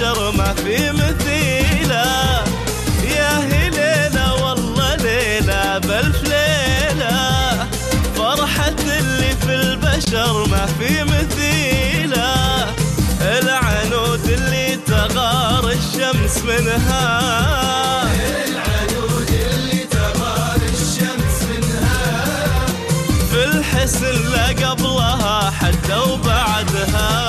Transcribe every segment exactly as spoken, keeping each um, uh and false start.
البشر ما في مثيله. يا هي ليلة والله ليلة بألف ليلة، فرحة اللي في البشر ما في مثيله. العنود اللي تغار الشمس منها، العنود اللي تغار الشمس منها، في الحسن لا قبلها حتى وبعدها.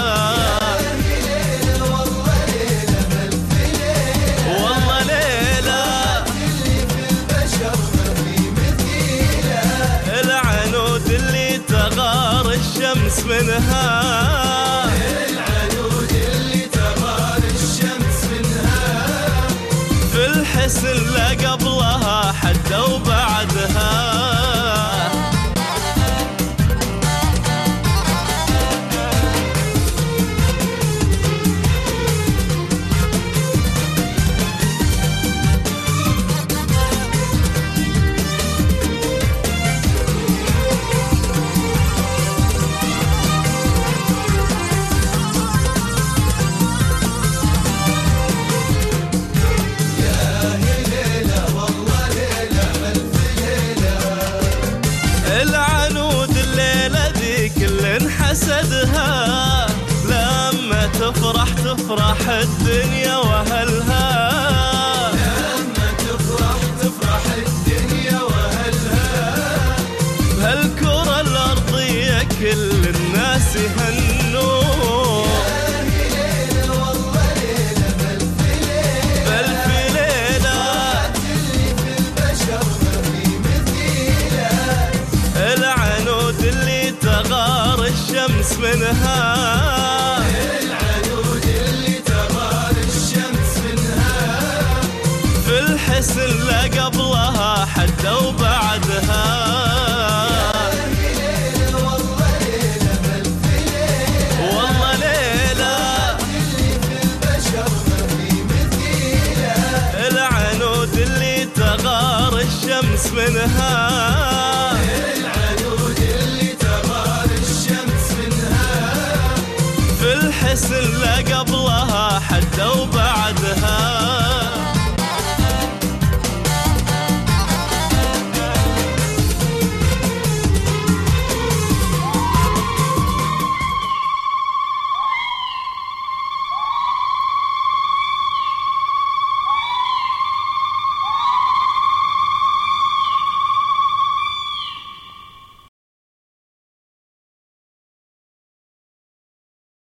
الشمس منها، العنود اللي تغار الشمس منها، في الحسن لا قبلها حتى وبعدها. العنود الليلة ذي كل حسدها، لما تفرح تفرح الدنيا وأهلها. لما تفرح تفرح الدنيا وأهلها، بهالكرة الأرضية كل الناس يهنوا. يا هي ليلة والله ليلة بألف ليلة، بألف ليلة اللي في البشر ما في مثيله. العنود اللي تغار الشمس منها، العنود اللي تغار الشمس منها، في الحسن لا قبلها حتى وبعدها. يا هي ليلة والله ليلة بألف ليلة، والله ليلة اللي في البشر ما في مثيله. العنود اللي تغار الشمس منها.